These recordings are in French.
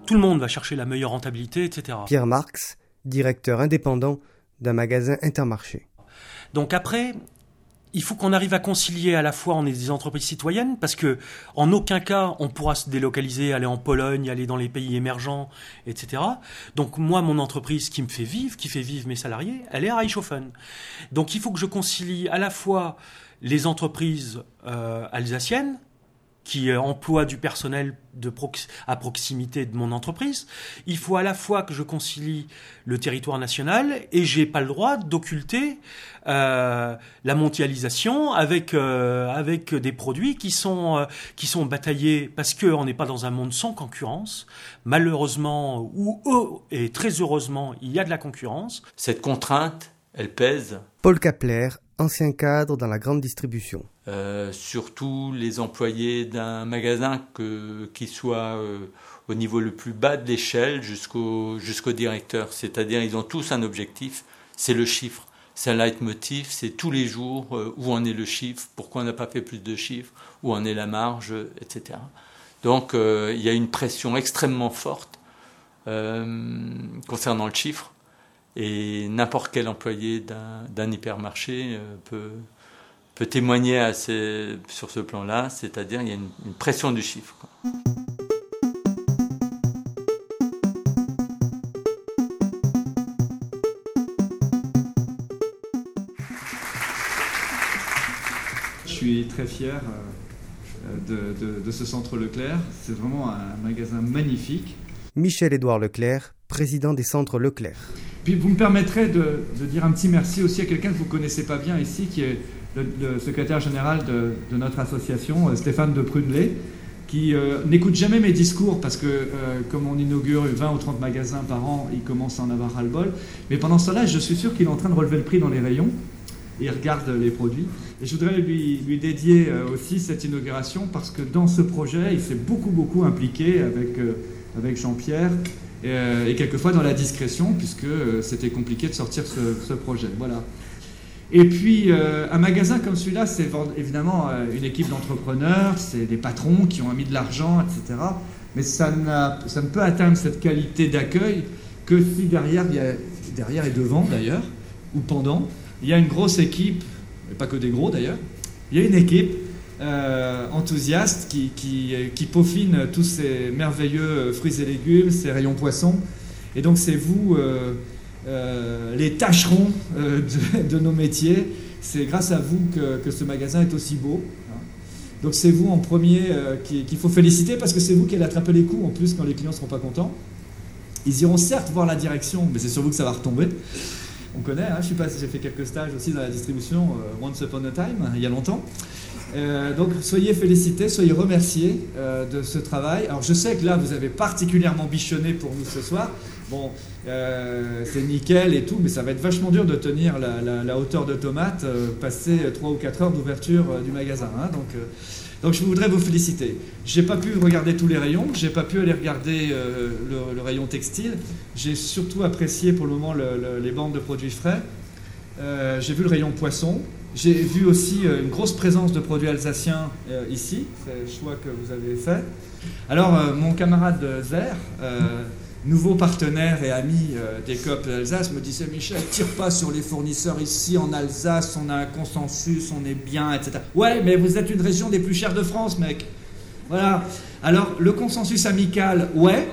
tout le monde va chercher la meilleure rentabilité, etc. Pierre Marx, directeur indépendant d'un magasin Intermarché. Donc après, il faut qu'on arrive à concilier à la fois, on est des entreprises citoyennes, parce que en aucun cas on pourra se délocaliser, aller en Pologne, aller dans les pays émergents, etc. Donc moi, mon entreprise qui fait vivre mes salariés, elle est à Reichshofen. Donc il faut que je concilie à la fois les entreprises alsaciennes, qui emploie du personnel à proximité de mon entreprise. Il faut à la fois que je concilie le territoire national et j'ai pas le droit d'occulter la mondialisation avec des produits qui sont bataillés parce qu'on n'est pas dans un monde sans concurrence. Malheureusement, et très heureusement, il y a de la concurrence. Cette contrainte, elle pèse. Paul Kapler, ancien cadre dans la grande distribution. Surtout les employés d'un magasin qui soit au niveau le plus bas de l'échelle jusqu'au directeur. C'est-à-dire ils ont tous un objectif, c'est le chiffre. C'est un leitmotiv, c'est tous les jours où en est le chiffre, pourquoi on n'a pas fait plus de chiffres, où en est la marge, etc. Donc il y a une pression extrêmement forte concernant le chiffre. Et n'importe quel employé d'un hypermarché peut témoigner sur ce plan-là, c'est-à-dire il y a une pression du chiffre, quoi. Je suis très fier de ce centre Leclerc. C'est vraiment un magasin magnifique. Michel-Édouard Leclerc, président des centres Leclerc. Puis vous me permettrez de dire un petit merci aussi à quelqu'un que vous ne connaissez pas bien ici, qui est le secrétaire général de notre association, Stéphane de Prunelet, qui n'écoute jamais mes discours parce que comme on inaugure 20 ou 30 magasins par an, il commence à en avoir ras-le-bol. Mais pendant ce temps-là, je suis sûr qu'il est en train de relever le prix dans les rayons. Il regarde les produits. Et je voudrais lui dédier aussi cette inauguration parce que dans ce projet, il s'est beaucoup impliqué avec Jean-Pierre et quelquefois dans la discrétion puisque c'était compliqué de sortir ce projet. Voilà. Et puis, un magasin comme celui-là, c'est évidemment une équipe d'entrepreneurs, c'est des patrons qui ont mis de l'argent, etc. Mais ça ne peut atteindre cette qualité d'accueil que si derrière et devant d'ailleurs, ou pendant, il y a une grosse équipe, et pas que des gros d'ailleurs, il y a une équipe enthousiaste qui peaufine tous ces merveilleux fruits et légumes, ces rayons poissons. Et donc c'est vous, les tâcherons de nos métiers. C'est grâce à vous que ce magasin est aussi beau. Donc c'est vous en premier qu'il faut féliciter parce que c'est vous qui allez attraper les coups en plus quand les clients ne seront pas contents. Ils iront certes voir la direction, mais c'est sur vous que ça va retomber. On connaît, hein, je sais pas si j'ai fait quelques stages aussi dans la distribution once upon a time, il y a longtemps. Donc soyez félicités, soyez remerciés de ce travail. Alors je sais que là vous avez particulièrement bichonné pour nous ce soir. Bon, c'est nickel et tout, mais ça va être vachement dur de tenir la hauteur de tomate, passer 3 ou 4 heures d'ouverture du magasin. Hein, donc je voudrais vous féliciter. J'ai pas pu regarder tous les rayons, j'ai pas pu aller regarder le rayon textile. J'ai surtout apprécié pour le moment les bandes de produits frais. J'ai vu le rayon poisson. J'ai vu aussi une grosse présence de produits alsaciens ici. C'est le choix que vous avez fait. Alors mon camarade Zer, nouveau partenaire et ami des COP d'Alsace, me disait « Michel, tire pas sur les fournisseurs ici en Alsace, on a un consensus, on est bien, etc. » Ouais, mais vous êtes une région des plus chères de France, mec. Voilà. Alors, le consensus amical, ouais.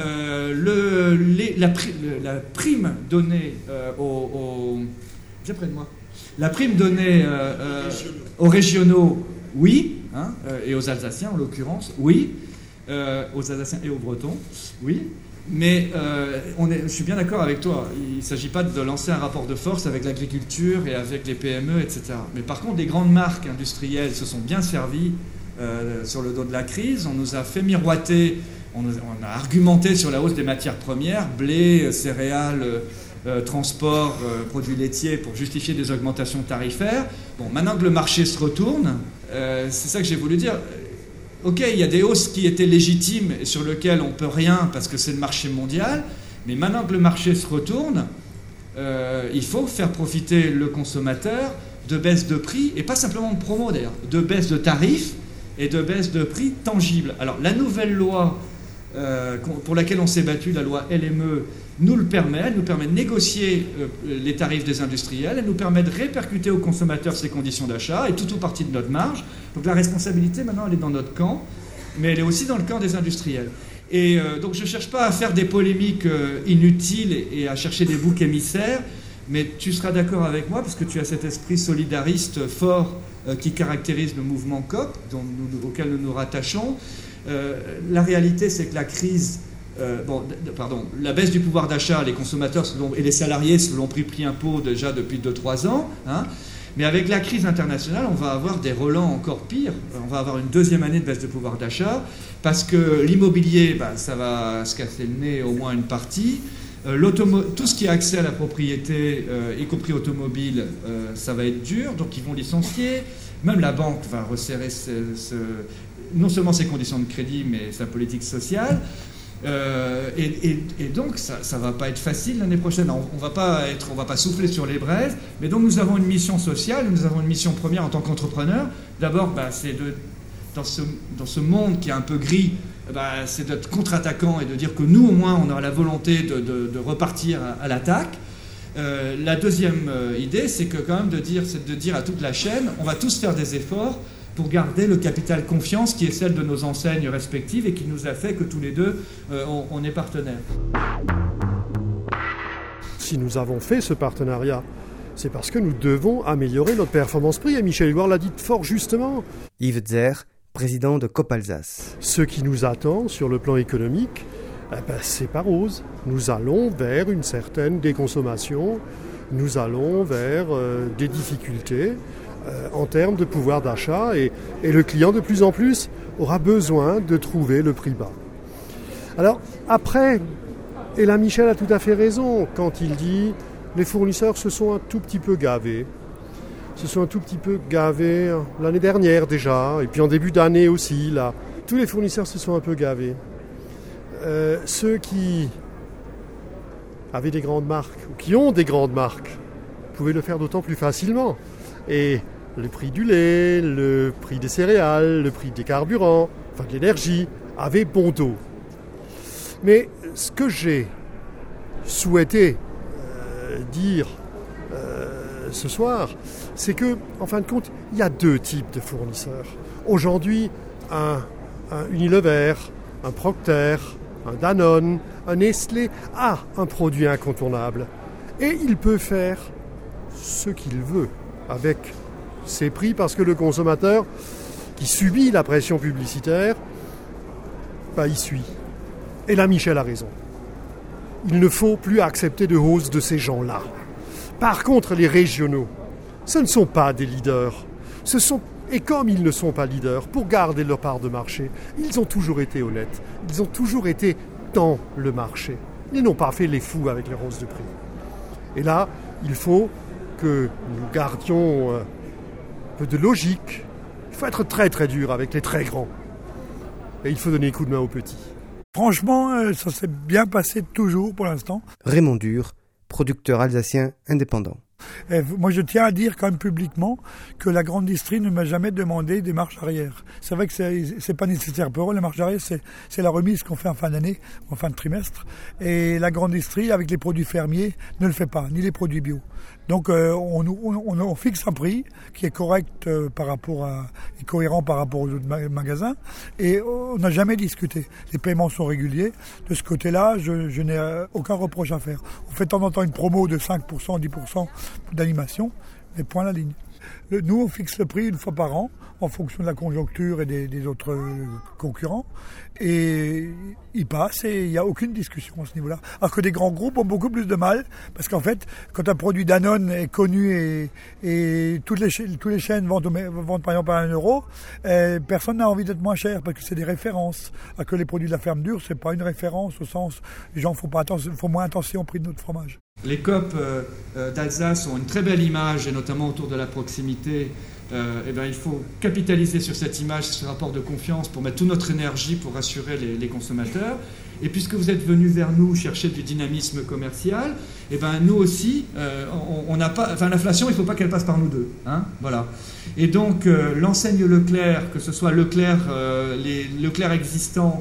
La prime donnée J'ai près de moi. La prime donnée aux régionaux, oui. Hein, et aux Alsaciens, en l'occurrence, oui. Aux Alsaciens et aux Bretons, oui. Mais je suis bien d'accord avec toi, il ne s'agit pas de lancer un rapport de force avec l'agriculture et avec les PME, etc. Mais par contre, les grandes marques industrielles se sont bien servies sur le dos de la crise. On nous a fait miroiter, on a argumenté sur la hausse des matières premières, blé, céréales, transport, produits laitiers, pour justifier des augmentations tarifaires. Bon, maintenant que le marché se retourne, c'est ça que j'ai voulu dire. Ok, il y a des hausses qui étaient légitimes et sur lesquelles on ne peut rien parce que c'est le marché mondial, mais maintenant que le marché se retourne, il faut faire profiter le consommateur de baisse de prix, et pas simplement de promo d'ailleurs, de baisse de tarifs et de baisse de prix tangibles. Alors la nouvelle loi pour laquelle on s'est battu, la loi LME, nous le permet. Elle nous permet de négocier les tarifs des industriels, elle nous permet de répercuter aux consommateurs ces conditions d'achat, et tout ou partie de notre marge. Donc la responsabilité, maintenant, elle est dans notre camp, mais elle est aussi dans le camp des industriels. Et donc je ne cherche pas à faire des polémiques inutiles et à chercher des boucs émissaires, mais tu seras d'accord avec moi, parce que tu as cet esprit solidariste fort qui caractérise le mouvement COP, auquel nous nous rattachons. La réalité, c'est que la crise... la baisse du pouvoir d'achat, les consommateurs et les salariés se l'ont pris impôt déjà depuis 2-3 ans. Mais avec la crise internationale, on va avoir des relents encore pires. On va avoir une deuxième année de baisse de pouvoir d'achat, parce que l'immobilier, ça va se casser le nez au moins une partie. Tout ce qui a accès à la propriété, y compris automobile, ça va être dur, donc ils vont licencier. Même la banque va resserrer non seulement ses conditions de crédit, mais sa politique sociale. Et donc ça va pas être facile l'année prochaine. On va pas souffler sur les braises, mais donc nous avons une mission sociale, nous avons une mission première en tant qu'entrepreneur. D'abord, c'est dans ce monde qui est un peu gris, c'est d'être contre-attaquant et de dire que nous, au moins, on aura la volonté de repartir à l'attaque. La deuxième idée, c'est que quand même de dire à toute la chaîne, on va tous faire des efforts pour garder le capital confiance qui est celle de nos enseignes respectives et qui nous a fait que tous les deux, on est partenaires. Si nous avons fait ce partenariat, c'est parce que nous devons améliorer notre performance prix, et Michel Éluard l'a dit fort justement. Yves Zer, président de COP Alsace. Ce qui nous attend sur le plan économique, c'est pas rose. Nous allons vers une certaine déconsommation, nous allons vers des difficultés en termes de pouvoir d'achat, et le client de plus en plus aura besoin de trouver le prix bas. Alors après, et là Michel a tout à fait raison quand il dit les fournisseurs se sont un tout petit peu gavés. L'année dernière déjà, et puis en début d'année aussi, là. Tous les fournisseurs se sont un peu gavés. Ceux qui avaient des grandes marques, ou qui ont des grandes marques, pouvaient le faire d'autant plus facilement. Et le prix du lait, le prix des céréales, le prix des carburants, de l'énergie, avaient bon dos. Mais ce que j'ai souhaité dire ce soir, c'est que, en fin de compte, il y a deux types de fournisseurs. Aujourd'hui, un Unilever, un Procter, un Danone, un Nestlé a un produit incontournable. Et il peut faire ce qu'il veut avec ses prix, parce que le consommateur qui subit la pression publicitaire, il suit. Et là, Michel a raison. Il ne faut plus accepter de hausse de ces gens-là. Par contre, les régionaux, ce ne sont pas des leaders. Et comme ils ne sont pas leaders, pour garder leur part de marché, ils ont toujours été honnêtes. Ils ont toujours été dans le marché. Ils n'ont pas fait les fous avec les hausses de prix. Et là, il faut que nous gardions un peu de logique. Il faut être très très dur avec les très grands. Et il faut donner coup de main aux petits. Franchement, ça s'est bien passé toujours pour l'instant. Raymond Dur, producteur alsacien indépendant. Moi, je tiens à dire quand même publiquement que la grande distrie ne m'a jamais demandé des marches arrière. C'est vrai que c'est pas nécessaire pour eux. La marche arrière, c'est la remise qu'on fait en fin d'année, en fin de trimestre. Et la grande distrie, avec les produits fermiers, ne le fait pas, ni les produits bio. Donc, on fixe un prix qui est correct et cohérent par rapport aux autres magasins. Et on n'a jamais discuté. Les paiements sont réguliers. De ce côté-là, je n'ai aucun reproche à faire. On fait de temps en temps une promo de 5%, 10% d'animation, mais point à la ligne. Nous, on fixe le prix une fois par an, en fonction de la conjoncture et des autres concurrents, et il passe et il n'y a aucune discussion à ce niveau-là. Alors que des grands groupes ont beaucoup plus de mal, parce qu'en fait, quand un produit Danone est connu et toutes les chaînes vendent par exemple à 1 euro, personne n'a envie d'être moins cher, parce que c'est des références. Alors que les produits de la ferme dure, c'est pas une référence au sens, les gens font moins attention au prix de notre fromage. Les COP d'Alsace ont une très belle image, et notamment autour de la proximité. Il faut capitaliser sur cette image, sur ce rapport de confiance, pour mettre toute notre énergie pour rassurer les consommateurs. Et puisque vous êtes venus vers nous chercher du dynamisme commercial, nous aussi, on n'a pas. L'inflation, il ne faut pas qu'elle passe par nous deux. Voilà. Et donc, l'enseigne Leclerc, que ce soit Leclerc, les Leclerc existants,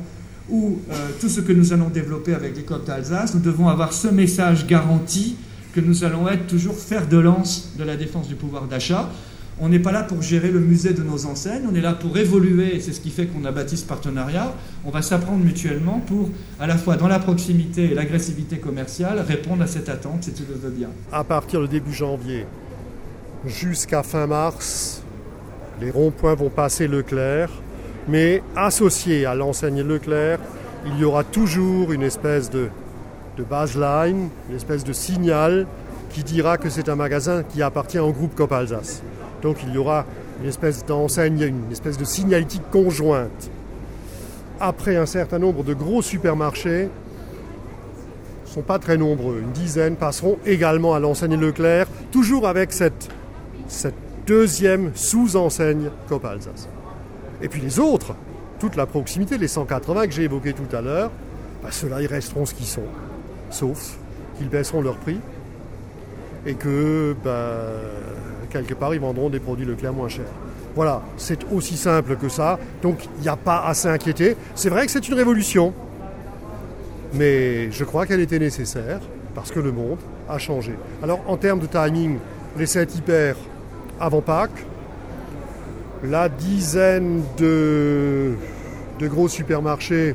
ou tout ce que nous allons développer avec les coop d'Alsace, nous devons avoir ce message garanti que nous allons être toujours fer de lance de la défense du pouvoir d'achat. On n'est pas là pour gérer le musée de nos enseignes, on est là pour évoluer, et c'est ce qui fait qu'on a bâti ce partenariat. On va s'apprendre mutuellement pour, à la fois dans la proximité et l'agressivité commerciale, répondre à cette attente, si tu le veux bien. À partir du début janvier jusqu'à fin mars, les ronds-points vont passer Leclerc, mais associé à l'enseigne Leclerc, il y aura toujours une espèce de baseline, une espèce de signal qui dira que c'est un magasin qui appartient au groupe Coop Alsace. Donc il y aura une espèce d'enseigne, une espèce de signalétique conjointe. Après, un certain nombre de gros supermarchés, ne sont pas très nombreux, une dizaine, passeront également à l'enseigne Leclerc, toujours avec cette deuxième sous-enseigne Coop Alsace. Et puis les autres, toute la proximité, les 180 que j'ai évoqués tout à l'heure, ceux-là, ils resteront ce qu'ils sont, sauf qu'ils baisseront leur prix et que, quelque part, ils vendront des produits Leclerc moins chers. Voilà, c'est aussi simple que ça, donc il n'y a pas à s'inquiéter. C'est vrai que c'est une révolution, mais je crois qu'elle était nécessaire, parce que le monde a changé. Alors, en termes de timing, les 7 hyper avant Pâques, la dizaine de gros supermarchés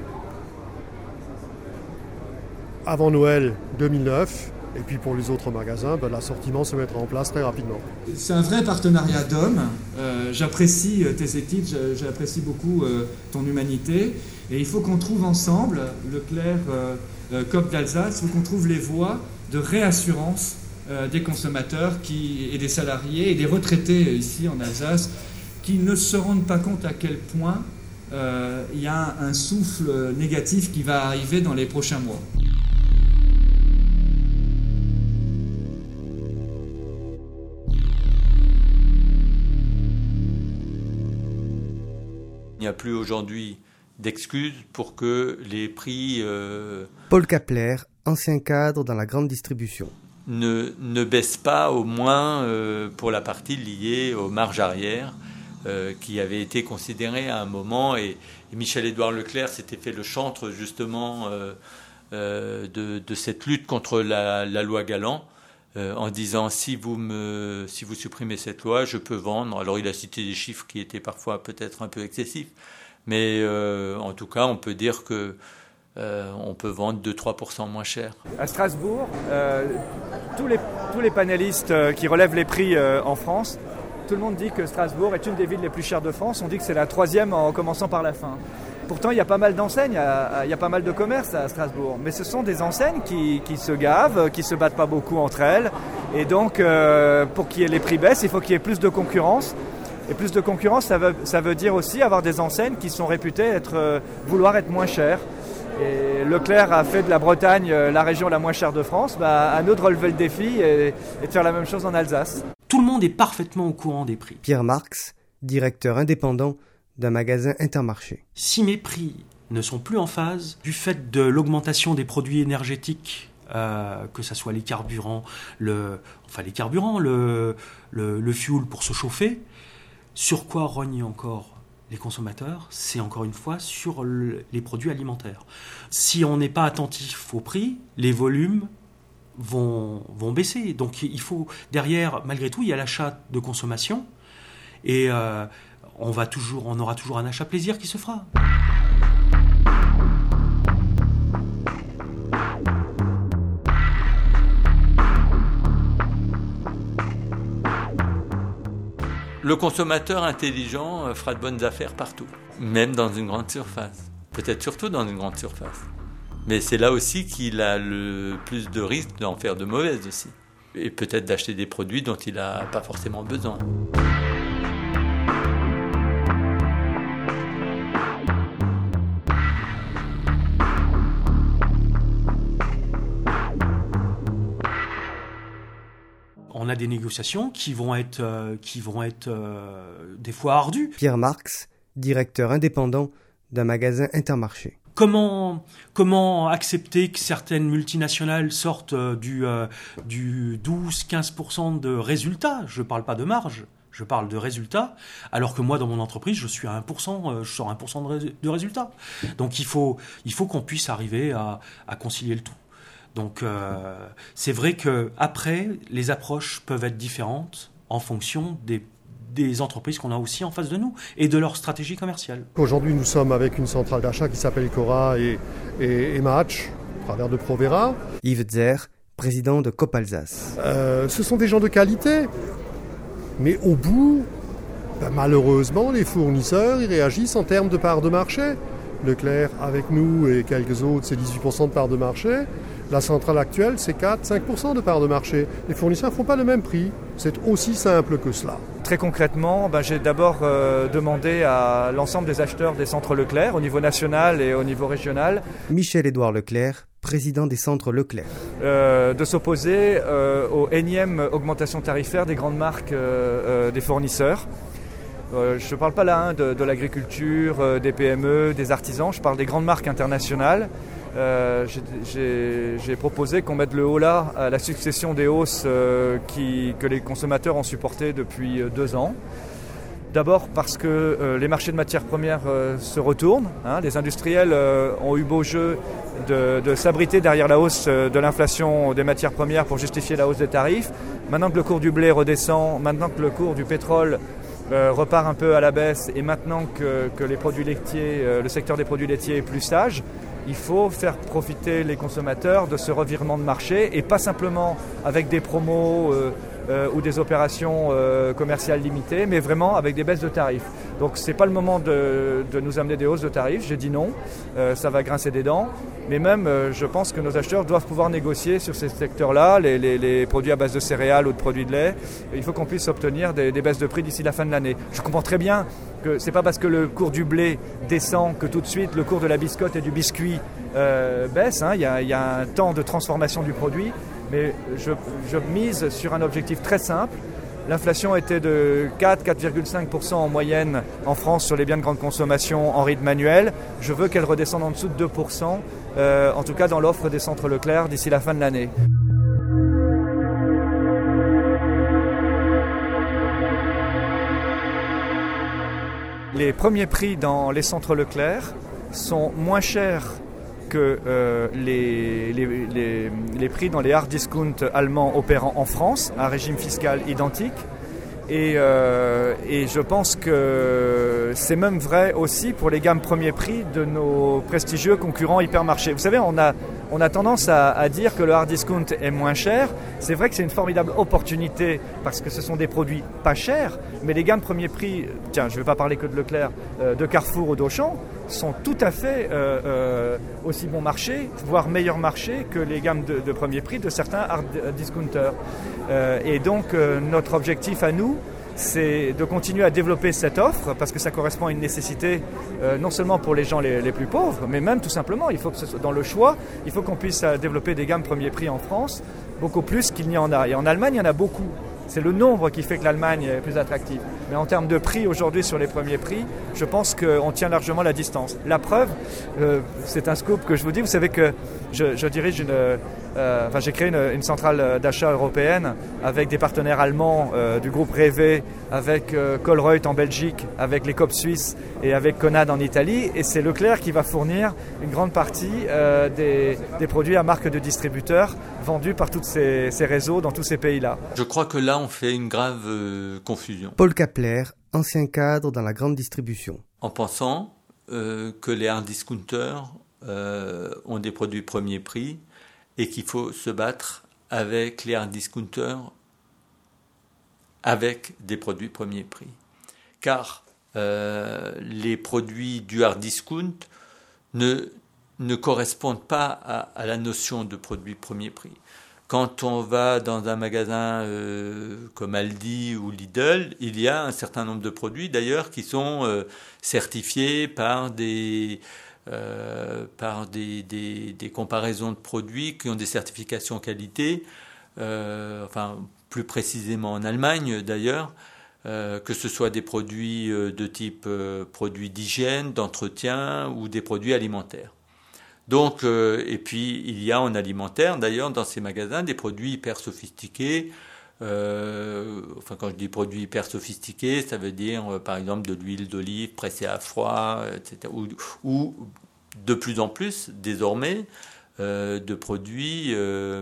avant Noël 2009, et puis pour les autres magasins, l'assortiment se mettra en place très rapidement. C'est un vrai partenariat d'hommes. J'apprécie tes équipes, j'apprécie beaucoup ton humanité. Et il faut qu'on trouve ensemble, Leclerc, Coop d'Alsace, il faut qu'on trouve les voies de réassurance des consommateurs et des salariés et des retraités ici en Alsace qui ne se rendent pas compte à quel point il y a un souffle négatif qui va arriver dans les prochains mois. Il n'y a plus aujourd'hui d'excuses pour que les prix Paul Kapler, ancien cadre dans la grande distribution. ne baissent pas, au moins pour la partie liée aux marges arrière qui avait été considérée à un moment. Et Michel-Édouard Leclerc s'était fait le chantre justement de cette lutte contre la loi Galland. En disant si vous supprimez cette loi, je peux vendre. Alors il a cité des chiffres qui étaient parfois peut-être un peu excessifs, mais en tout cas on peut dire que on peut vendre 2-3% moins cher. À Strasbourg, tous les panélistes qui relèvent les prix en France, tout le monde dit que Strasbourg est une des villes les plus chères de France. On dit que c'est la 3e en commençant par la fin. Pourtant, il y a pas mal d'enseignes, il y a pas mal de commerces à Strasbourg. Mais ce sont des enseignes qui se gavent, qui se battent pas beaucoup entre elles. Et donc, pour qu'il y ait les prix baissent, il faut qu'il y ait plus de concurrence. Et plus de concurrence, ça veut dire aussi avoir des enseignes qui sont réputées vouloir être moins chères. Et Leclerc a fait de la Bretagne la région la moins chère de France. À nous de relever le défi et de faire la même chose en Alsace. Tout le monde est parfaitement au courant des prix. Pierre Marx, directeur indépendant d'un magasin Intermarché. Si mes prix ne sont plus en phase, du fait de l'augmentation des produits énergétiques, que ce soit les carburants, le fuel pour se chauffer, sur quoi rognent encore les consommateurs? C'est encore une fois sur les produits alimentaires. Si on n'est pas attentif au prix, les volumes vont baisser. Donc il faut, derrière, malgré tout, il y a l'achat de consommation et on aura toujours un achat plaisir qui se fera. Le consommateur intelligent fera de bonnes affaires partout, même dans une grande surface. Peut-être surtout dans une grande surface. Mais c'est là aussi qu'il a le plus de risques d'en faire de mauvaises aussi. Et peut-être d'acheter des produits dont il n'a pas forcément besoin. On a des négociations qui vont être des fois ardues. Pierre Marx, directeur indépendant d'un magasin Intermarché. Comment accepter que certaines multinationales sortent du 12-15% de résultats? Je ne parle pas de marge, Je parle de résultats, alors que moi, dans mon entreprise, je suis à 1%, je sors 1% de résultats. Donc il faut qu'on puisse arriver à concilier le tout. Donc c'est vrai qu'après, les approches peuvent être différentes en fonction des entreprises qu'on a aussi en face de nous et de leur stratégie commerciale. Aujourd'hui, nous sommes avec une centrale d'achat qui s'appelle Cora et Match, à travers de Provera. Yves Zer, président de Coop Alsace. Ce sont des gens de qualité, mais au bout, malheureusement, les fournisseurs ils réagissent en termes de part de marché. Leclerc, avec nous et quelques autres, c'est 18% de part de marché. La centrale actuelle, c'est 4-5% de part de marché. Les fournisseurs ne font pas le même prix. C'est aussi simple que cela. Très concrètement, j'ai d'abord demandé à l'ensemble des acheteurs des centres Leclerc, au niveau national et au niveau régional, Michel-Édouard Leclerc, président des centres Leclerc, de s'opposer aux énièmes augmentations tarifaires des grandes marques des fournisseurs. Je ne parle pas là de l'agriculture, des PME, des artisans, je parle des grandes marques internationales. J'ai proposé qu'on mette le haut là à la succession des hausses que les consommateurs ont supportées depuis 2 ans. D'abord parce que les marchés de matières premières se retournent. Les industriels ont eu beau jeu de s'abriter derrière la hausse de l'inflation des matières premières pour justifier la hausse des tarifs. Maintenant que le cours du blé redescend, maintenant que le cours du pétrole repart un peu à la baisse et maintenant que les produits laitiers, le secteur des produits laitiers est plus sage, il faut faire profiter les consommateurs de ce revirement de marché et pas simplement avec des promos ou des opérations commerciales limitées, mais vraiment avec des baisses de tarifs. Donc ce n'est pas le moment de nous amener des hausses de tarifs, j'ai dit non, ça va grincer des dents, mais même je pense que nos acheteurs doivent pouvoir négocier sur ces secteurs-là, les produits à base de céréales ou de produits de lait, il faut qu'on puisse obtenir des baisses de prix d'ici la fin de l'année. Je comprends très bien que ce n'est pas parce que le cours du blé descend que tout de suite le cours de la biscotte et du biscuit baisse, il y a un temps de transformation du produit, mais je mise sur un objectif très simple. L'inflation était de 4,5% en moyenne en France sur les biens de grande consommation en rythme annuel. Je veux qu'elle redescende en dessous de 2%, en tout cas dans l'offre des centres Leclerc d'ici la fin de l'année. Les premiers prix dans les centres Leclerc sont moins chers que les prix dans les hard discount allemands opérant en France, un régime fiscal identique. Et je pense que c'est même vrai aussi pour les gammes premiers prix de nos prestigieux concurrents hypermarchés. Vous savez, on a tendance à dire que le hard discount est moins cher. C'est vrai que c'est une formidable opportunité parce que ce sont des produits pas chers, mais les gammes premiers prix, tiens, je ne vais pas parler que de Leclerc, de Carrefour ou d'Auchan, sont tout à fait aussi bon marché, voire meilleur marché que les gammes de premier prix de certains hard discounters. Et donc notre objectif à nous, c'est de continuer à développer cette offre parce que ça correspond à une nécessité non seulement pour les gens les plus pauvres, mais même tout simplement, il faut que ce soit dans le choix, il faut qu'on puisse développer des gammes premier prix en France, beaucoup plus qu'il n'y en a. Et en Allemagne, il y en a beaucoup. C'est le nombre qui fait que l'Allemagne est plus attractive. Mais en termes de prix aujourd'hui sur les premiers prix, je pense qu'on tient largement la distance. La preuve, c'est un scoop que je vous dis. Vous savez que je dirige j'ai créé une centrale d'achat européenne avec des partenaires allemands du groupe Rewe, avec Colruyt en Belgique, avec les Coop suisses et avec Conad en Italie. Et c'est Leclerc qui va fournir une grande partie des produits à marque de distributeurs vendus par tous ces réseaux dans tous ces pays-là. Je crois que là, on fait une grave confusion. Paul Kapler, ancien cadre dans la grande distribution. En pensant que les hard discounters ont des produits premier prix et qu'il faut se battre avec les hard discounters avec des produits premier prix. Car les produits du hard discount ne correspondent pas à la notion de produit premier prix. Quand on va dans un magasin comme Aldi ou Lidl, il y a un certain nombre de produits d'ailleurs qui sont certifiés par des comparaisons de produits qui ont des certifications qualité, plus précisément en Allemagne d'ailleurs, que ce soit des produits de type produits d'hygiène, d'entretien ou des produits alimentaires. Donc, et puis il y a en alimentaire d'ailleurs dans ces magasins des produits hyper sophistiqués Quand je dis produits hyper sophistiqués, ça veut dire par exemple de l'huile d'olive pressée à froid, etc. Ou de plus en plus, désormais, de produits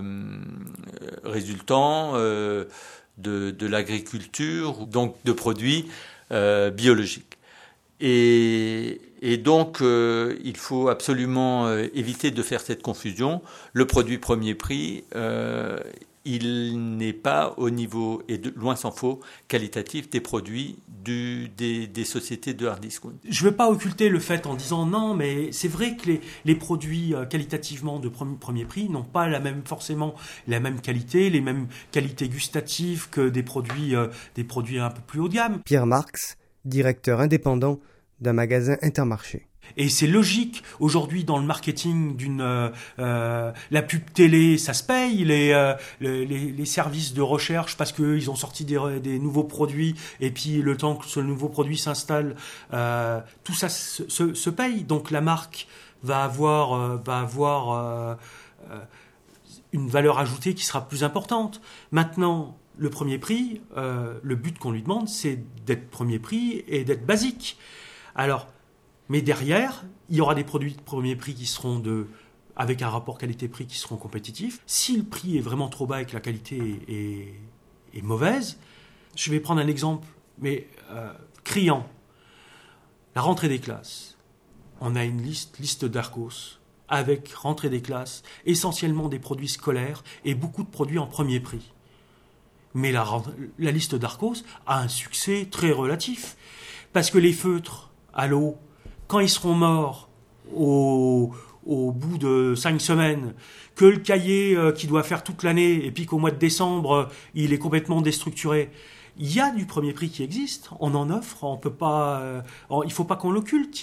résultant de l'agriculture, donc de produits biologiques. Et donc, il faut absolument éviter de faire cette confusion. Le produit premier prix, il n'est pas au niveau, et loin s'en faut, qualitatif des produits des sociétés de hard discount. Je ne veux pas occulter le fait en disant non, mais c'est vrai que les produits qualitativement de premier prix n'ont pas forcément la même qualité, les mêmes qualités gustatives que des produits un peu plus haut de gamme. Pierre Marx, directeur indépendant d'un magasin Intermarché. Et c'est logique, aujourd'hui, dans le marketing la pub télé, ça se paye, les services de recherche, parce qu'ils ont sorti des nouveaux produits, et puis le temps que ce nouveau produit s'installe, tout ça se paye. Donc la marque va avoir une valeur ajoutée qui sera plus importante. Maintenant, le premier prix, le but qu'on lui demande, c'est d'être premier prix et d'être basique. Alors, mais derrière, il y aura des produits de premier prix qui seront avec un rapport qualité-prix qui seront compétitifs. Si le prix est vraiment trop bas et que la qualité est mauvaise, je vais prendre un exemple, mais criant. La rentrée des classes. On a une liste d'Arcos, avec rentrée des classes, essentiellement des produits scolaires et beaucoup de produits en premier prix. Mais la liste d'Arcos a un succès très relatif, parce que les feutres à l'eau, quand ils seront morts au bout de 5 semaines, que le cahier qui doit faire toute l'année, et puis qu'au mois de décembre, il est complètement déstructuré, il y a du premier prix qui existe, on en offre, on peut pas, il ne faut pas qu'on l'occulte,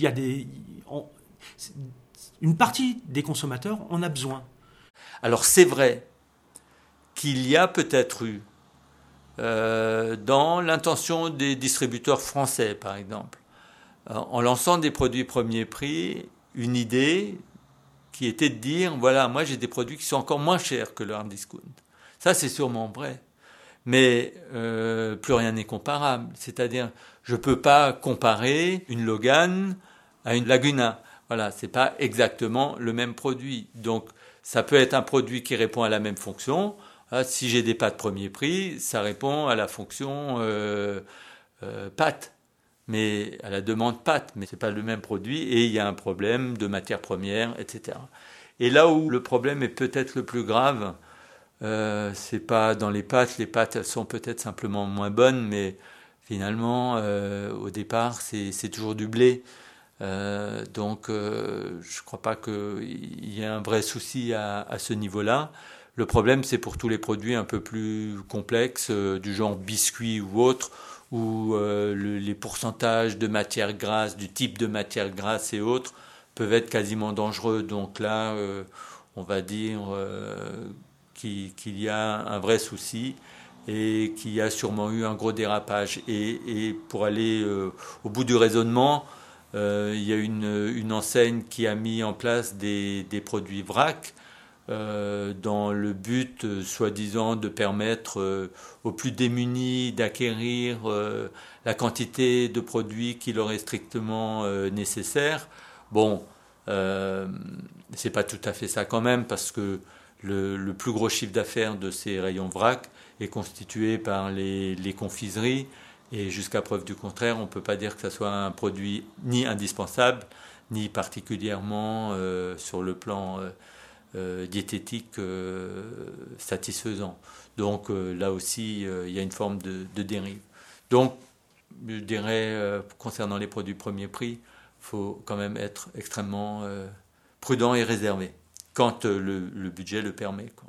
une partie des consommateurs en a besoin. Alors c'est vrai qu'il y a peut-être eu, dans l'intention des distributeurs français par exemple, en lançant des produits premier prix, une idée qui était de dire, voilà, moi j'ai des produits qui sont encore moins chers que le hard discount. Ça c'est sûrement vrai. Mais plus rien n'est comparable. C'est-à-dire, je ne peux pas comparer une Logan à une Laguna. Voilà, ce n'est pas exactement le même produit. Donc ça peut être un produit qui répond à la même fonction. Si j'ai des pâtes premier prix, ça répond à la fonction pâtes. Mais à la demande pâte, mais c'est pas le même produit et il y a un problème de matières premières, etc. Et là où le problème est peut-être le plus grave, c'est pas dans les pâtes elles sont peut-être simplement moins bonnes, mais finalement au départ c'est toujours du blé, donc je crois pas qu'il y ait un vrai souci à ce niveau-là. Le problème c'est pour tous les produits un peu plus complexes, du genre biscuits ou autres, où les pourcentages de matières grasses, du type de matières grasses et autres, peuvent être quasiment dangereux. Donc là, on va dire qu'il y a un vrai souci et qu'il y a sûrement eu un gros dérapage. Et pour aller au bout du raisonnement, il y a une enseigne qui a mis en place des produits vrac, dans le but, soi-disant, de permettre aux plus démunis d'acquérir la quantité de produits qui leur est strictement nécessaire. Bon, c'est pas tout à fait ça quand même, parce que le plus gros chiffre d'affaires de ces rayons vrac est constitué par les confiseries, et jusqu'à preuve du contraire, on ne peut pas dire que ça soit un produit ni indispensable, ni particulièrement sur le plan diététique satisfaisant. Donc là aussi, il y a une forme de dérive. Donc, je dirais, concernant les produits premier prix, il faut quand même être extrêmement prudent et réservé, quand le budget le permet, quoi.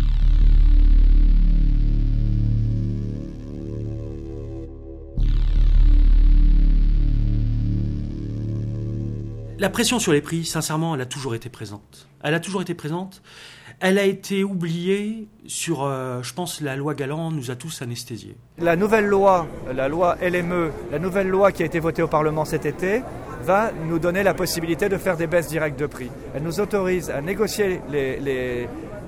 La pression sur les prix, sincèrement, elle a toujours été présente. Elle a toujours été présente. Elle a été oubliée sur, je pense, la loi Galland nous a tous anesthésiés. La nouvelle loi, la loi LME, la nouvelle loi qui a été votée au Parlement cet été, va nous donner la possibilité de faire des baisses directes de prix. Elle nous autorise à négocier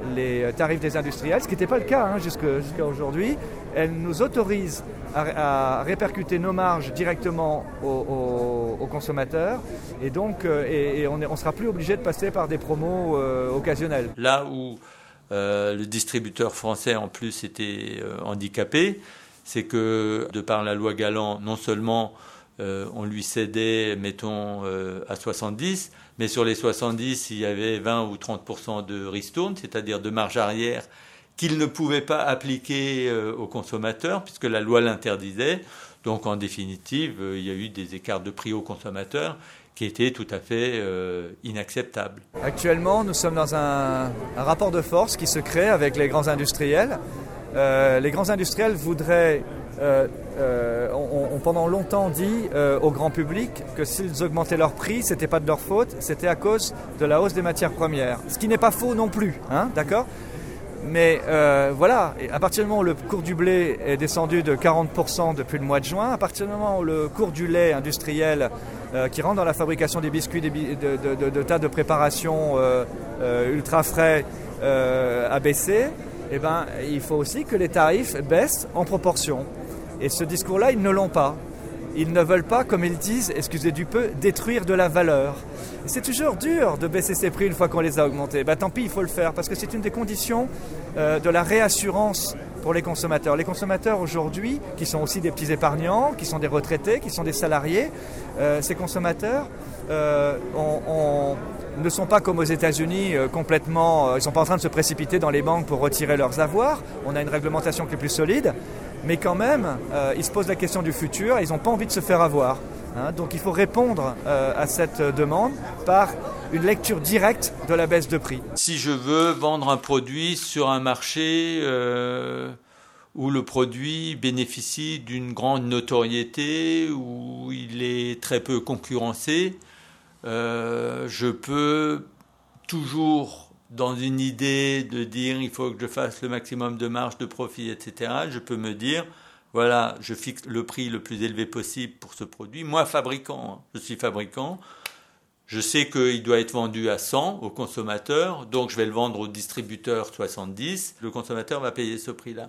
les tarifs des industriels, ce qui n'était pas le cas jusqu'à aujourd'hui. Elle nous autorise à répercuter nos marges directement aux consommateurs et donc on ne sera plus obligé de passer par des promos occasionnels. Là où le distributeur français en plus était handicapé, c'est que de par la loi Galland, non seulement on lui cédait, mettons, à 70, mais sur les 70, il y avait 20 ou 30% de ristourne, c'est-à-dire de marge arrière, qu'il ne pouvait pas appliquer aux consommateurs, puisque la loi l'interdisait. Donc, en définitive, il y a eu des écarts de prix aux consommateurs qui étaient tout à fait inacceptables. Actuellement, nous sommes dans un rapport de force qui se crée avec les grands industriels. Les grands industriels voudraient, ont pendant longtemps dit au grand public que s'ils augmentaient leur prix, ce n'était pas de leur faute, c'était à cause de la hausse des matières premières. Ce qui n'est pas faux non plus, d'accord ? Mais voilà, à partir du moment où le cours du blé est descendu de 40% depuis le mois de juin, à partir du moment où le cours du lait industriel qui rentre dans la fabrication des biscuits, de tas de préparations ultra frais a baissé, eh ben, il faut aussi que les tarifs baissent en proportion. Et ce discours-là, ils ne l'ont pas. Ils ne veulent pas, comme ils disent, excusez du peu, détruire de la valeur. Et c'est toujours dur de baisser ses prix une fois qu'on les a augmentés. Tant pis, il faut le faire, parce que c'est une des conditions de la réassurance pour les consommateurs. Les consommateurs aujourd'hui, qui sont aussi des petits épargnants, qui sont des retraités, qui sont des salariés, ces consommateurs ne sont pas comme aux États-Unis complètement... ils ne sont pas en train de se précipiter dans les banques pour retirer leurs avoirs. On a une réglementation qui est plus solide. Mais quand même, ils se posent la question du futur et ils n'ont pas envie de se faire avoir. Donc il faut répondre à cette demande par une lecture directe de la baisse de prix. Si je veux vendre un produit sur un marché où le produit bénéficie d'une grande notoriété, où il est très peu concurrencé, je peux toujours, dans une idée de dire il faut que je fasse le maximum de marge, de profit, etc., je peux me dire, voilà, je fixe le prix le plus élevé possible pour ce produit. Moi, fabricant, je suis fabricant, je sais qu'il doit être vendu à 100 au consommateur, donc je vais le vendre au distributeur 70, le consommateur va payer ce prix-là.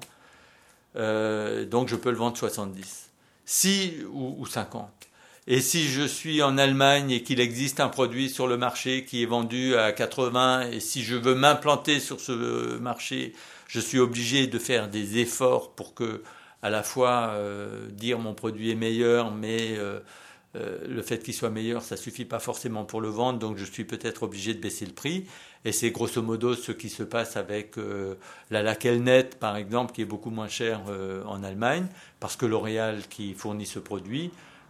Donc je peux le vendre 70, ou 50. Et si je suis en Allemagne et qu'il existe un produit sur le marché qui est vendu à 80, et si je veux m'implanter sur ce marché, je suis obligé de faire des efforts pour que, à la fois, dire mon produit est meilleur, mais le fait qu'il soit meilleur, ça suffit pas forcément pour le vendre, donc je suis peut-être obligé de baisser le prix. Et c'est grosso modo ce qui se passe avec la laque Elnet, par exemple, qui est beaucoup moins chère en Allemagne, parce que L'Oréal, qui fournit ce produit,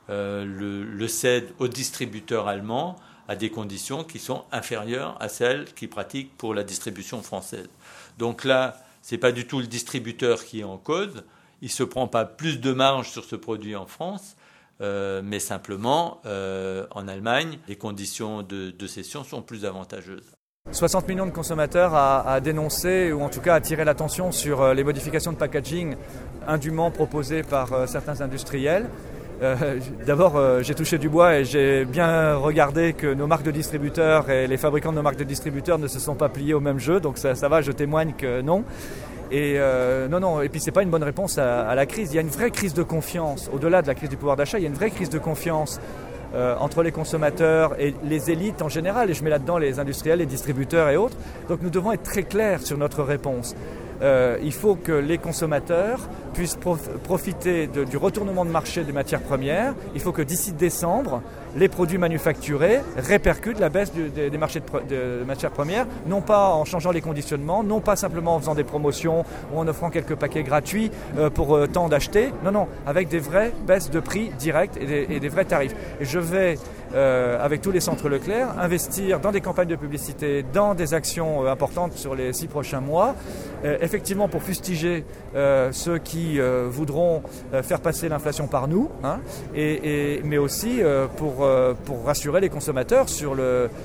le cède au distributeur allemand à des conditions qui sont inférieures à celles qu'il pratique pour la distribution française. Donc là, ce n'est pas du tout le distributeur qui est en cause. Il ne se prend pas plus de marge sur ce produit en France, mais simplement, en Allemagne, les conditions de cession sont plus avantageuses. 60 millions de consommateurs à dénoncer ou en tout cas à attirer l'attention sur les modifications de packaging indûment proposées par certains industriels. D'abord, j'ai touché du bois et j'ai bien regardé que nos marques de distributeurs et les fabricants de nos marques de distributeurs ne se sont pas pliés au même jeu, donc ça va, je témoigne que non. Et non, et puis c'est pas une bonne réponse à la crise. Il y a une vraie crise de confiance, au-delà de la crise du pouvoir d'achat, il y a une vraie crise de confiance entre les consommateurs et les élites en général, et je mets là-dedans les industriels, les distributeurs et autres. Donc nous devons être très clairs sur notre réponse. Il faut que les consommateurs puissent profiter du retournement de marché des matières premières. Il faut que d'ici décembre, les produits manufacturés répercutent la baisse des marchés de matières premières, non pas en changeant les conditionnements, non pas simplement en faisant des promotions ou en offrant quelques paquets gratuits pour tant d'acheter, non, avec des vraies baisses de prix directes et des vrais tarifs. Et je vais, avec tous les centres Leclerc, investir dans des campagnes de publicité, dans des actions importantes sur les 6 prochains mois, effectivement pour fustiger ceux qui voudront faire passer l'inflation par nous, mais aussi pour rassurer les consommateurs sur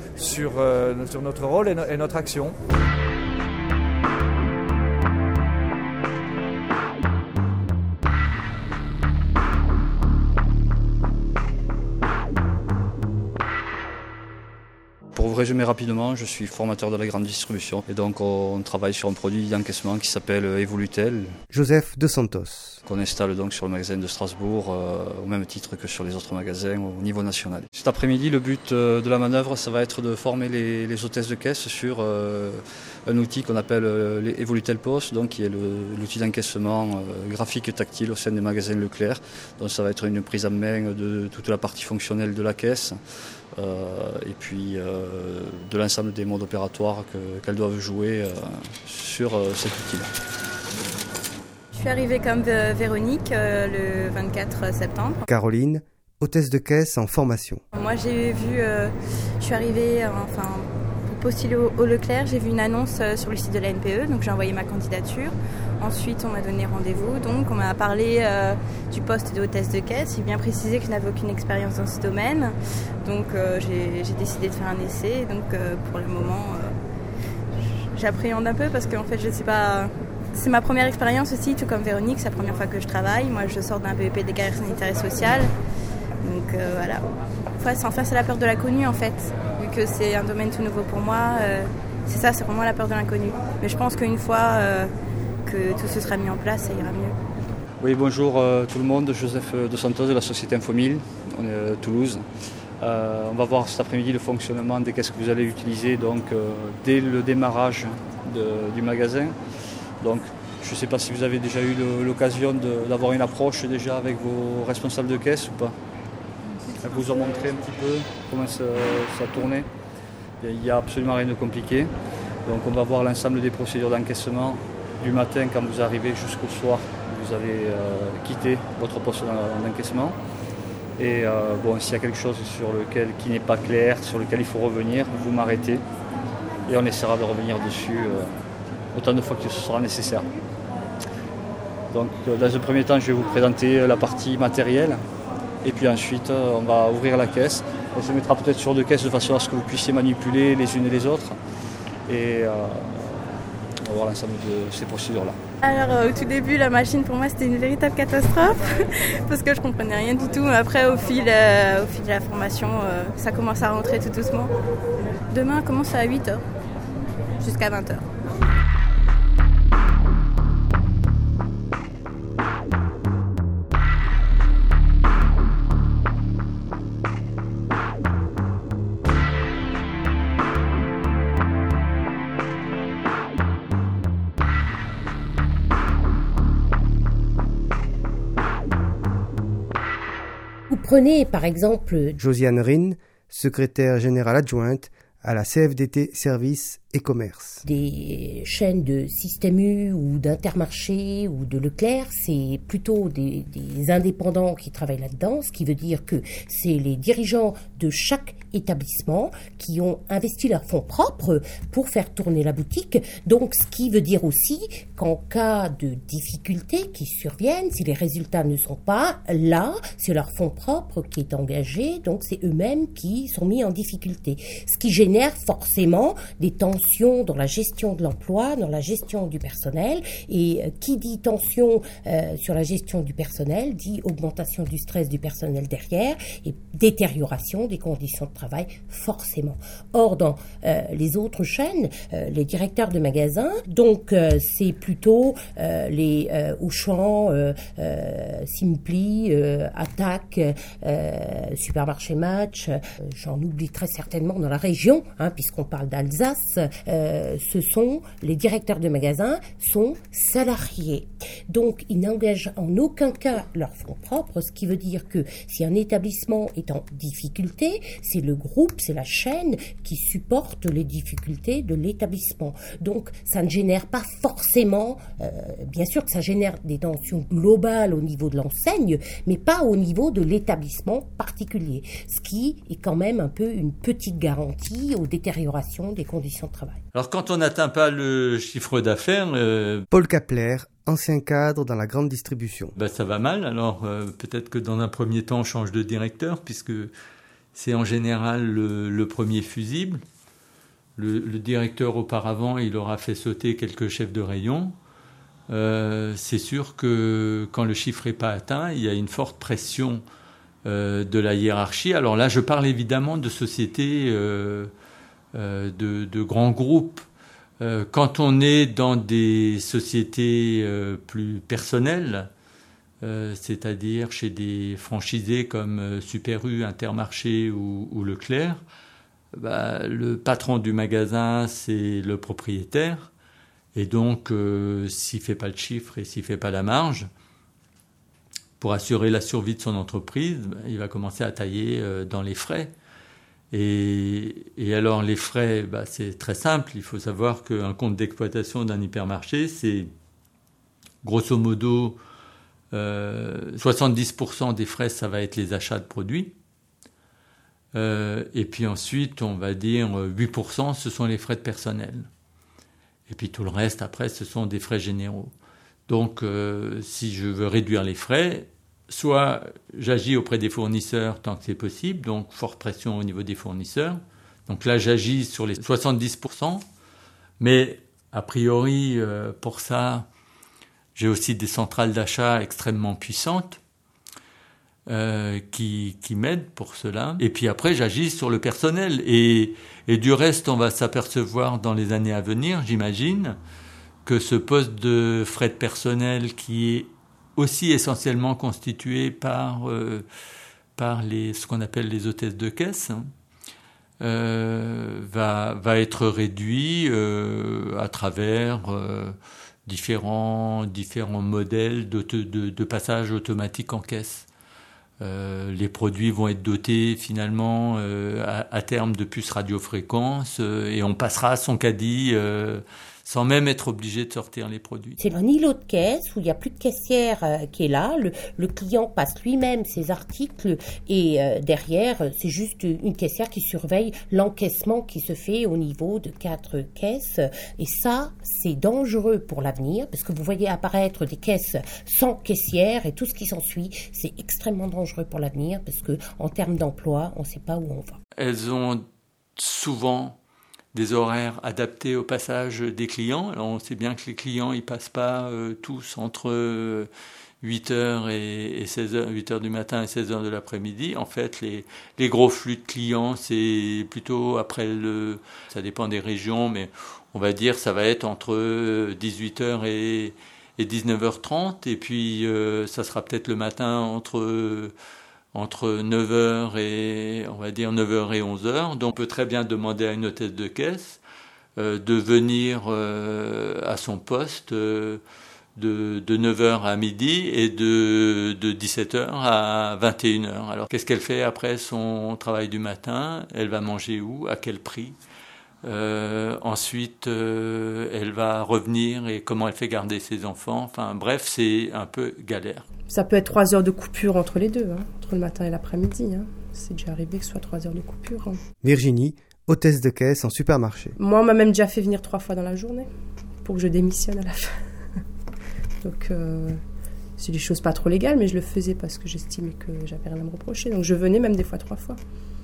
notre rôle et notre action. Pour résumer rapidement, je suis formateur de la grande distribution et donc on travaille sur un produit d'encaissement qui s'appelle Evolutel. Joseph De Santos. Qu'on installe donc sur le magasin de Strasbourg au même titre que sur les autres magasins au niveau national. Cet après-midi, le but de la manœuvre, ça va être de former les hôtesses de caisse sur un outil qu'on appelle Evolutel POS, donc qui est l'outil d'encaissement graphique et tactile au sein des magasins Leclerc. Donc ça va être une prise en main de toute la partie fonctionnelle de la caisse et puis de l'ensemble des modes opératoires qu'elles doivent jouer sur cet outil-là. Je suis arrivée comme Véronique le 24 septembre. Caroline, hôtesse de caisse en formation. Moi j'ai vu, je suis arrivée pour postuler au Leclerc, j'ai vu une annonce sur le site de la NPE, donc j'ai envoyé ma candidature. Ensuite on m'a donné rendez-vous, donc on m'a parlé du poste de hôtesse de caisse. J'ai bien précisé que je n'avais aucune expérience dans ce domaine, donc j'ai décidé de faire un essai. Donc pour le moment j'appréhende un peu parce qu'en fait je ne sais pas... C'est ma première expérience aussi, tout comme Véronique, c'est la première fois que je travaille. Moi, je sors d'un BEP des carrières sanitaires et sociales. Donc voilà. Enfin, c'est la peur de l'inconnu en fait. Vu que c'est un domaine tout nouveau pour moi, c'est vraiment la peur de l'inconnu. Mais je pense qu'une fois que tout ce sera mis en place, ça ira mieux. Oui, bonjour tout le monde, Joseph De Santos de la société Infomil, on est à Toulouse. On va voir cet après-midi le fonctionnement des caisses que vous allez utiliser donc, dès le démarrage du magasin. Donc, je ne sais pas si vous avez déjà eu l'occasion d'avoir une approche déjà avec vos responsables de caisse ou pas. Elle vous a montré un petit peu comment ça tournait. Il n'y a absolument rien de compliqué. Donc, on va voir l'ensemble des procédures d'encaissement du matin quand vous arrivez jusqu'au soir. Vous allez quitter votre poste d'encaissement. Et s'il y a quelque chose qui n'est pas clair, sur lequel il faut revenir, vous m'arrêtez et on essaiera de revenir dessus autant de fois que ce sera nécessaire. Donc dans un premier temps, je vais vous présenter la partie matérielle et puis ensuite on va ouvrir la caisse. On se mettra peut-être sur deux caisses de façon à ce que vous puissiez manipuler les unes et les autres et on va voir l'ensemble de ces procédures-là. Alors au tout début, la machine pour moi c'était une véritable catastrophe parce que je comprenais rien du tout. Mais après au fil de la formation, ça commence à rentrer tout doucement. Demain on commence à 8h jusqu'à 20h. Prenez par exemple Josiane Rine, secrétaire générale adjointe à la CFDT Services et Commerce. Des chaînes de Système U ou d'Intermarché ou de Leclerc, c'est plutôt des indépendants qui travaillent là-dedans, ce qui veut dire que c'est les dirigeants de chaque établissement qui ont investi leurs fonds propres pour faire tourner la boutique. Donc, ce qui veut dire aussi qu'en cas de difficultés qui surviennent, si les résultats ne sont pas là, c'est leur fonds propre qui est engagé, donc c'est eux-mêmes qui sont mis en difficulté. Ce qui génère forcément des tensions dans la gestion de l'emploi, dans la gestion du personnel. Et qui dit tension sur la gestion du personnel, dit augmentation du stress du personnel derrière et détérioration des conditions de travail, forcément. Or, dans les autres chaînes, les directeurs de magasins, donc c'est plutôt les Auchan, Simply, Attaque, Supermarché Match, j'en oublie très certainement dans la région, puisqu'on parle d'Alsace, ce sont les directeurs de magasins sont salariés. Donc, ils n'engagent en aucun cas leurs fonds propres, ce qui veut dire que si un établissement est en difficulté, c'est le groupe, c'est la chaîne qui supporte les difficultés de l'établissement. Donc, ça ne génère pas forcément, bien sûr que ça génère des tensions globales au niveau de l'enseigne, mais pas au niveau de l'établissement particulier, ce qui est quand même un peu une petite garantie aux détériorations des conditions de travail. Alors quand on n'atteint pas le chiffre d'affaires... Paul Kapler, ancien cadre dans la grande distribution. Ça va mal, alors peut-être que dans un premier temps on change de directeur puisque c'est en général le premier fusible. Le directeur auparavant il aura fait sauter quelques chefs de rayon. C'est sûr que quand le chiffre n'est pas atteint, il y a une forte pression de la hiérarchie. Alors là je parle évidemment de sociétés de grands groupes. Quand on est dans des sociétés plus personnelles, c'est-à-dire chez des franchisés comme Super U, Intermarché ou Leclerc, le patron du magasin, c'est le propriétaire. Et donc, s'il ne fait pas le chiffre et s'il ne fait pas la marge, pour assurer la survie de son entreprise, il va commencer à tailler dans les frais. Et alors, les frais, c'est très simple. Il faut savoir qu'un compte d'exploitation d'un hypermarché, c'est grosso modo 70% des frais, ça va être les achats de produits. Et puis ensuite, on va dire 8%, ce sont les frais de personnel. Et puis tout le reste, après, ce sont des frais généraux. Donc, si je veux réduire les frais, soit j'agis auprès des fournisseurs tant que c'est possible, donc forte pression au niveau des fournisseurs. Donc là, j'agis sur les 70%. Mais a priori, pour ça, j'ai aussi des centrales d'achat extrêmement puissantes qui m'aident pour cela. Et puis après, j'agis sur le personnel. Et du reste, on va s'apercevoir dans les années à venir, j'imagine, que ce poste de frais de personnel qui est aussi essentiellement constitué par ce qu'on appelle les hôtesses de caisse, va être réduit à travers différents modèles de passage automatique en caisse. Les produits vont être dotés finalement à terme de puces radiofréquences et on passera son caddie sans même être obligé de sortir les produits. C'est un îlot de caisse où il n'y a plus de caissière qui est là. Le client passe lui-même ses articles et derrière, c'est juste une caissière qui surveille l'encaissement qui se fait au niveau de 4 caisses. Et ça, c'est dangereux pour l'avenir parce que vous voyez apparaître des caisses sans caissière et tout ce qui s'ensuit, c'est extrêmement dangereux pour l'avenir parce que en termes d'emploi, on ne sait pas où on va. Elles ont souvent des horaires adaptés au passage des clients. Alors on sait bien que les clients ils passent pas tous entre 8h et 16h, 8h du matin et 16h de l'après-midi. En fait, les gros flux de clients, c'est plutôt après ça dépend des régions, mais on va dire ça va être entre 18h et 19h30 et puis ça sera peut-être le matin entre 9h et, on va dire, 9h et 11h. Donc, on peut très bien demander à une hôtesse de caisse de venir à son poste de 9h à midi et de 17h à 21h. Alors, qu'est-ce qu'elle fait après son travail du matin ? Elle va manger où ? À quel prix ? Ensuite, elle va revenir et comment elle fait garder ses enfants. Enfin, bref, c'est un peu galère. Ça peut être 3 heures de coupure entre les deux, entre le matin et l'après-midi. C'est déjà arrivé que ce soit 3 heures de coupure. Virginie, hôtesse de caisse en supermarché. Moi, on m'a même déjà fait venir 3 fois dans la journée pour que je démissionne à la fin. Donc, c'est des choses pas trop légales, mais je le faisais parce que j'estimais que j'avais rien à me reprocher. Donc, je venais même des fois 3 fois.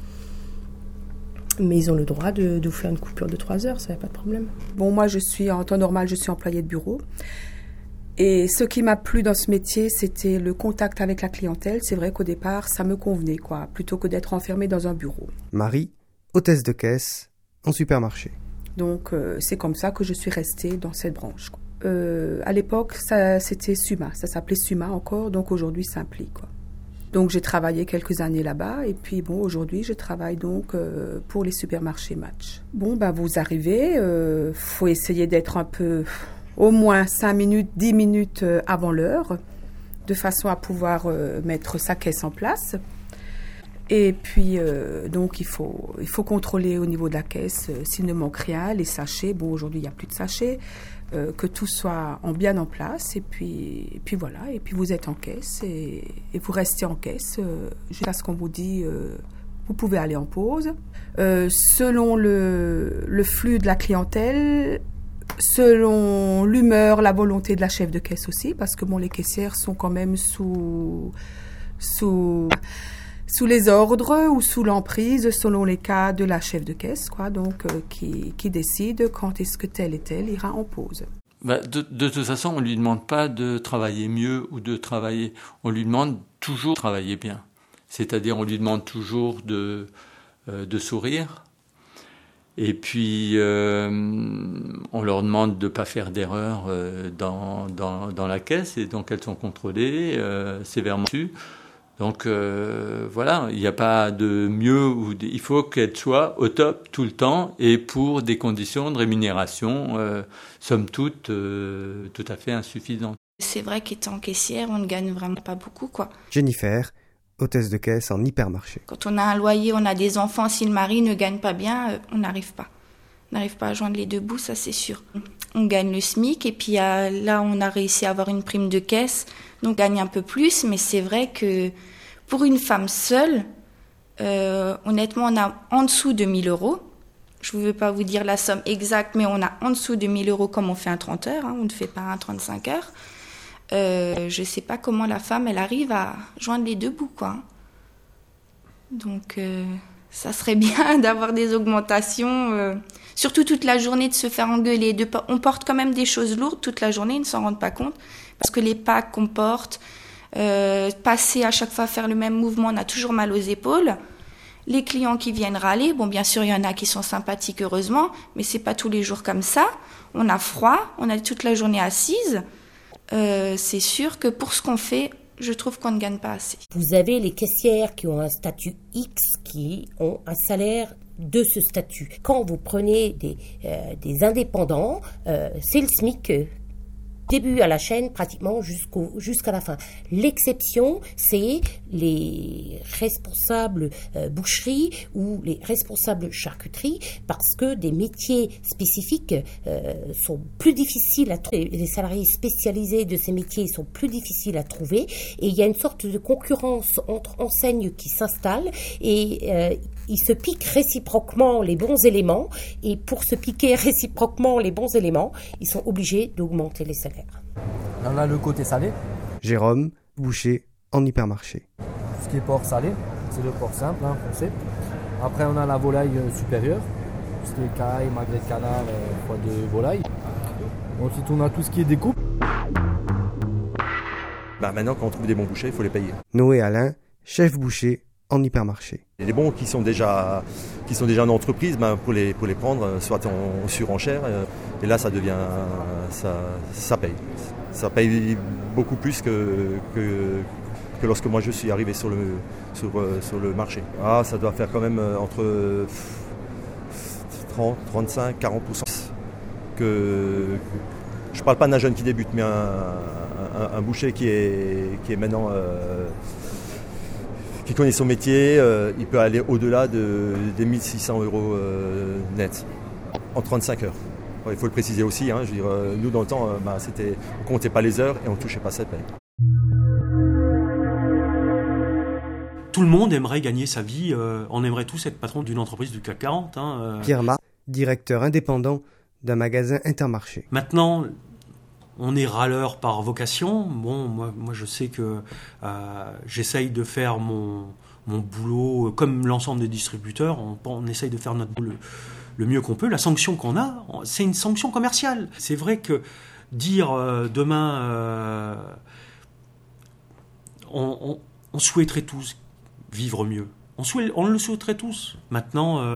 Mais ils ont le droit de vous faire une coupure de 3 heures, ça n'y a pas de problème. Bon, moi, en temps normal, je suis employée de bureau. Et ce qui m'a plu dans ce métier, c'était le contact avec la clientèle. C'est vrai qu'au départ, ça me convenait, plutôt que d'être enfermée dans un bureau. Marie, hôtesse de caisse en supermarché. Donc, c'est comme ça que je suis restée dans cette branche. À l'époque, c'était Suma. Ça s'appelait Suma encore, donc aujourd'hui, Simpli, Donc, j'ai travaillé quelques années là-bas. Et puis, aujourd'hui, je travaille donc pour les supermarchés Match. Vous arrivez, faut essayer d'être un peu... au moins 5 minutes, 10 minutes avant l'heure, de façon à pouvoir mettre sa caisse en place. Et puis, donc, il faut contrôler au niveau de la caisse s'il ne manque rien, les sachets. Aujourd'hui, il n'y a plus de sachets, que tout soit bien en place. Et puis voilà, et puis vous êtes en caisse et vous restez en caisse jusqu'à ce qu'on vous dit vous pouvez aller en pause. Selon le flux de la clientèle, selon l'humeur, la volonté de la chef de caisse aussi, parce que les caissières sont quand même sous les ordres ou sous l'emprise, selon les cas de la chef de caisse, donc qui décide quand est-ce que tel et tel ira en pause. De toute façon, on lui demande pas de travailler mieux ou de travailler, on lui demande toujours de travailler bien. C'est-à-dire, on lui demande toujours de sourire. Et puis, on leur demande de ne pas faire d'erreur dans la caisse, et donc elles sont contrôlées sévèrement dessus. Donc voilà, il n'y a pas de mieux, il faut qu'elles soient au top tout le temps, et pour des conditions de rémunération, somme toute, tout à fait insuffisantes. C'est vrai qu'étant caissière, on ne gagne vraiment pas beaucoup, quoi. Jennifer, hôtesse de caisse en hypermarché. Quand on a un loyer, on a des enfants, si le mari ne gagne pas bien, on n'arrive pas. On n'arrive pas à joindre les deux bouts, ça c'est sûr. On gagne le SMIC, et puis là on a réussi à avoir une prime de caisse, donc on gagne un peu plus, mais c'est vrai que pour une femme seule, honnêtement on a en dessous de 1 000 €. Je ne veux pas vous dire la somme exacte, mais on a en dessous de 1 000 € comme on fait un 30 heures, on ne fait pas un 35 heures. Je ne sais pas comment la femme, elle arrive à joindre les deux bouts, quoi. Donc, ça serait bien d'avoir des augmentations, surtout toute la journée, de se faire engueuler. On porte quand même des choses lourdes toute la journée, ils ne s'en rendent pas compte, parce que les packs qu'on porte, passer à chaque fois faire le même mouvement, on a toujours mal aux épaules. Les clients qui viennent râler, bon, bien sûr, il y en a qui sont sympathiques, heureusement, mais c'est pas tous les jours comme ça. On a froid, on est toute la journée assise. C'est sûr que pour ce qu'on fait, je trouve qu'on ne gagne pas assez. Vous avez les caissières qui ont un statut X, qui ont un salaire de ce statut. Quand vous prenez des indépendants, c'est le SMIC. Début à la chaîne, pratiquement jusqu'à la fin. L'exception, c'est les responsables boucherie ou les responsables charcuterie, parce que des métiers spécifiques sont plus difficiles à trouver. Les salariés spécialisés de ces métiers sont plus difficiles à trouver, et il y a une sorte de concurrence entre enseignes qui s'installe, et ils se piquent réciproquement les bons éléments, et pour se piquer réciproquement les bons éléments, ils sont obligés d'augmenter les salaires. On a le côté salé. Jérôme, boucher en hypermarché. Ce qui est porc salé, c'est le porc simple, foncé. Après, on a la volaille supérieure, tout ce qui est caille, magret de canard, foie de volaille. Ensuite, on a tout ce qui est découpe. Maintenant, quand on trouve des bons bouchers, il faut les payer. Noé Alain, chef boucher en hypermarché. Et les bons qui sont déjà en entreprise, pour les prendre, soit en surenchère, et là ça devient, ça paye. Ça paye beaucoup plus que lorsque moi je suis arrivé sur le marché. Ça doit faire quand même entre 30, 35, 40%. Je parle pas d'un jeune qui débute, mais un boucher qui est maintenant qui connaît son métier, il peut aller au-delà des 1 600 € net en 35 heures. Il faut le préciser aussi, je veux dire, nous dans le temps, on ne comptait pas les heures et on ne touchait pas sa paye. Tout le monde aimerait gagner sa vie, on aimerait tous être patron d'une entreprise du CAC 40. Pierre Marc, directeur indépendant d'un magasin Intermarché. Maintenant, on est râleur par vocation. Bon, moi je sais que j'essaye de faire mon boulot comme l'ensemble des distributeurs. On essaye de faire notre boulot le mieux qu'on peut. La sanction qu'on a, c'est une sanction commerciale. C'est vrai que dire demain, on souhaiterait tous vivre mieux. On le souhaiterait tous. Maintenant,